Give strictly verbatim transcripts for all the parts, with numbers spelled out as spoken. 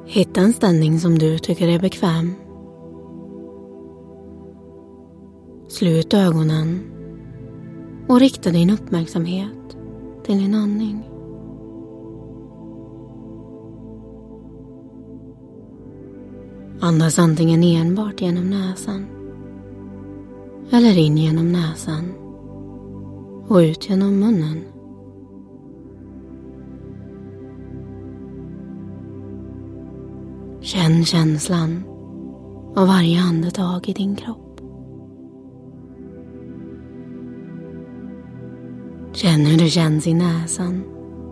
Hitta en ställning som du tycker är bekväm. Slut ögonen och rikta din uppmärksamhet till din andning. Andas antingen enbart genom näsan eller in genom näsan och ut genom munnen. Känn känslan av varje andetag i din kropp. Känn hur det känns i näsan,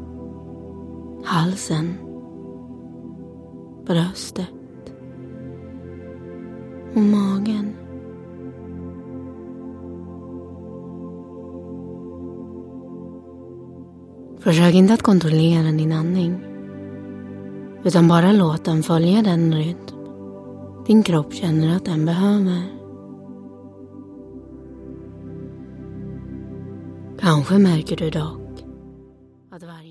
halsen, bröstet och magen. Försök inte att kontrollera din andning, utan bara låt den följa den rytm din kropp känner att den behöver. Kanske märker du dock att varje